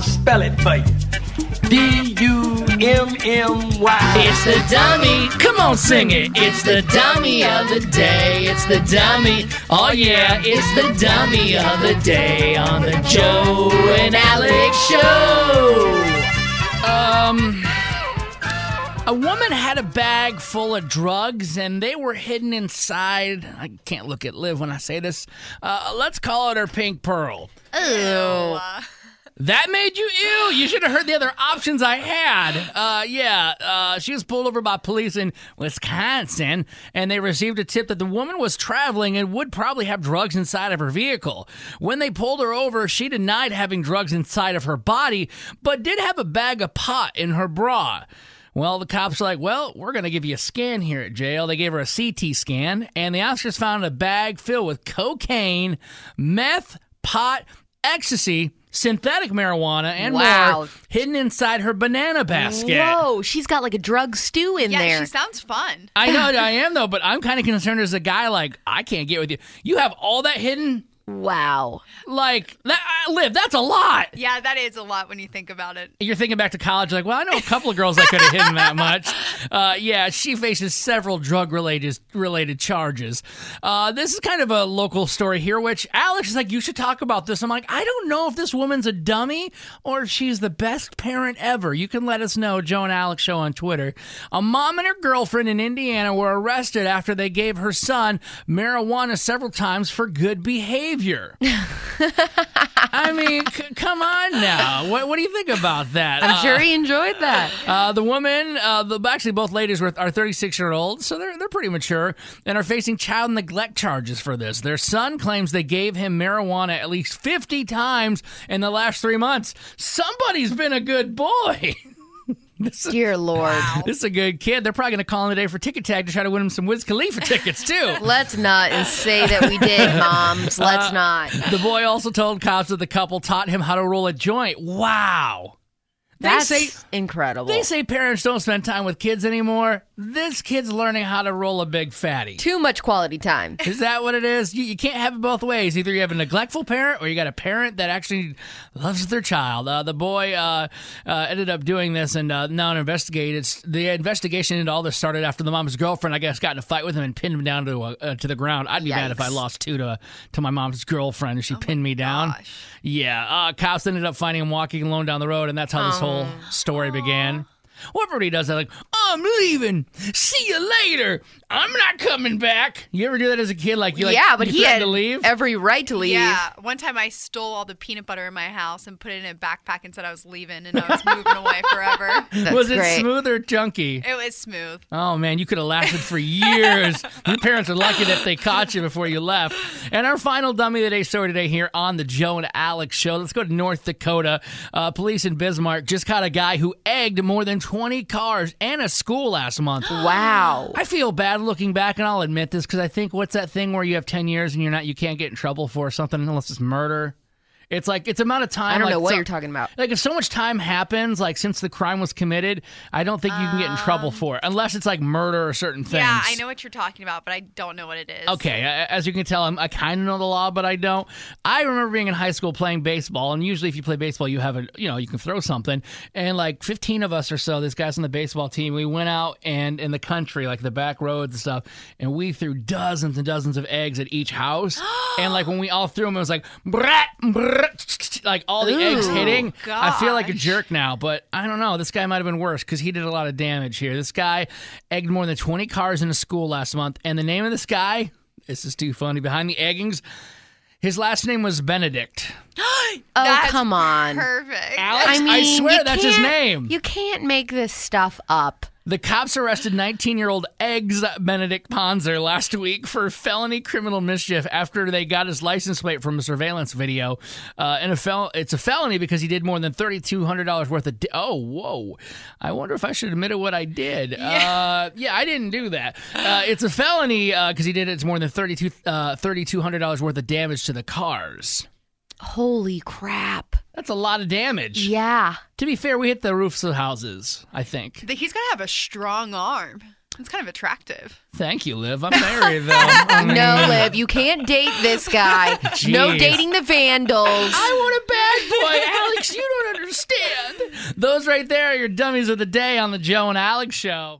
spell it for you. D-U-M-M-Y. It's the dummy. Come on, sing it. It's the dummy of the day. It's the dummy. Oh, yeah, it's the dummy of the day on the Joe and Alex Show. A woman had a bag full of drugs, and they were hidden inside. I can't look at Liv when I say this. Let's call it her pink pearl. Ew. That made you ew? You should have heard the other options I had. She was pulled over by police in Wisconsin, and they received a tip that the woman was traveling and would probably have drugs inside of her vehicle. When they pulled her over, she denied having drugs inside of her body, but did have a bag of pot in her bra. Well, the cops are like, well, we're going to give you a scan here at jail. They gave her a CT scan, and the officers found a bag filled with cocaine, meth, pot, ecstasy, synthetic marijuana, and more hidden inside her banana basket. Whoa, she's got like a drug stew in there. Yeah, she sounds fun. I know, I am, though, but I'm kind of concerned as a guy, like, I can't get with you. You have all that hidden? Wow. Like, Liv, that's a lot. Yeah, that is a lot when you think about it. You're thinking back to college, like, well, I know a couple of girls that could have hidden that much. She faces several drug-related charges. This is kind of a local story here, which Alex is like, you should talk about this. I'm like, I don't know if this woman's a dummy or if she's the best parent ever. You can let us know, Joe and Alex Show on Twitter. A mom and her girlfriend in Indiana were arrested after they gave her son marijuana several times for good behavior. I mean, come on now. What do you think about that? I'm sure he enjoyed that. The woman, actually both ladies are 36-year-olds, so they're pretty mature, and are facing child neglect charges for this. Their son claims they gave him marijuana at least 50 times in the last 3 months. Somebody's been a good boy. Dear Lord. This is a good kid. They're probably going to call him today for Ticket Tag to try to win him some Wiz Khalifa tickets, too. Let's not say that we did, Moms. Let's not. The boy also told cops that the couple taught him how to roll a joint. Wow. That's incredible. They say parents don't spend time with kids anymore. This kid's learning how to roll a big fatty. Too much quality time. Is that what it is? You can't have it both ways. Either you have a neglectful parent or you got a parent that actually loves their child. The boy ended up doing this and now investigated. The investigation into all this started after the mom's girlfriend, I guess, got in a fight with him and pinned him down to the ground. I'd be mad if I lost two to my mom's girlfriend and she pinned me down. Gosh. Yeah. Cops ended up finding him walking alone down the road, and that's how this whole story began. Well, everybody does that, like, I'm leaving. See you later. I'm not coming back. You ever do that as a kid? Like, but he had to leave? every right to leave. Yeah, one time I stole all the peanut butter in my house and put it in a backpack and said I was leaving and I was moving away forever. Was it great. smooth or chunky? It was smooth. Oh, man, you could have lasted for years. Your parents are lucky that they caught you before you left. And our final Dummy of the Day story today here on the Joe and Alex Show. Let's go to North Dakota. Police in Bismarck just caught a guy who egged more than 20 cars and a school last month. Wow. I feel bad looking back, and I'll admit this, because I think, what's that thing where you have 10 years and you can't get in trouble for something unless it's murder? It's like, it's amount of time. I don't know what you're talking about. Like, if so much time happens, like, since the crime was committed, I don't think you can get in trouble for it, unless it's like murder or certain things. Yeah, I know what you're talking about, but I don't know what it is. Okay, as you can tell, I kind of know the law, but I don't. I remember being in high school playing baseball, and usually if you play baseball, you have you can throw something. And like 15 of us or so, this guy's on the baseball team, we went out and in the country, like the back roads and stuff, and we threw dozens and dozens of eggs at each house. And like when we all threw them, it was like, brat, brat, like all the eggs hitting. Gosh. I feel like a jerk now, but I don't know. This guy might have been worse because he did a lot of damage here. This guy egged more than 20 cars in a school last month, and the name of this guy, this is too funny, behind the eggings, his last name was Benedict. Oh, come on. Perfect. Alex, I swear that's his name. You can't make this stuff up. The cops arrested 19-year-old Eggs Benedict Ponzer last week for felony criminal mischief after they got his license plate from a surveillance video. It's a felony because he did more than $3,200 worth of... Oh, whoa. I wonder if I should admit what I did. Yeah, I didn't do that. It's a felony because he did it's more than $3,200 worth of damage to the cars. Holy crap. That's a lot of damage. Yeah. To be fair, we hit the roofs of houses, I think. He's got to have a strong arm. It's kind of attractive. Thank you, Liv. I'm married, though. No, Liv, you can't date this guy. No dating the Vandals. I want a bad boy, Alex. You don't understand. Those right there are your dummies of the day on the Joe and Alex Show.